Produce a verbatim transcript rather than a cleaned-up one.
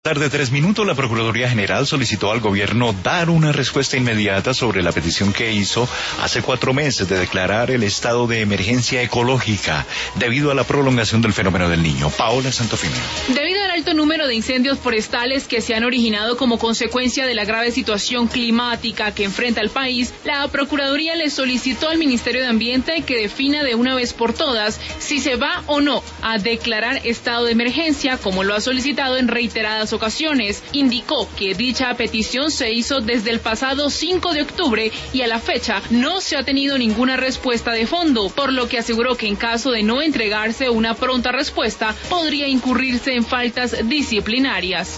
Tarde tres minutos, la Procuraduría General solicitó al gobierno dar una respuesta inmediata sobre la petición que hizo hace cuatro meses de declarar el estado de emergencia ecológica debido a la prolongación del fenómeno del Niño. Paola Santofimio. Debido al alto número de incendios forestales que se han originado como consecuencia de la grave situación climática que enfrenta el país, la Procuraduría le solicitó al Ministerio de Ambiente que defina de una vez por todas si se va o no a declarar estado de emergencia, como lo ha solicitado en reiteradas ocasiones. Indicó que dicha petición se hizo desde el pasado cinco de octubre y a la fecha no se ha tenido ninguna respuesta de fondo, por lo que aseguró que en caso de no entregarse una pronta respuesta podría incurrirse en faltas disciplinarias.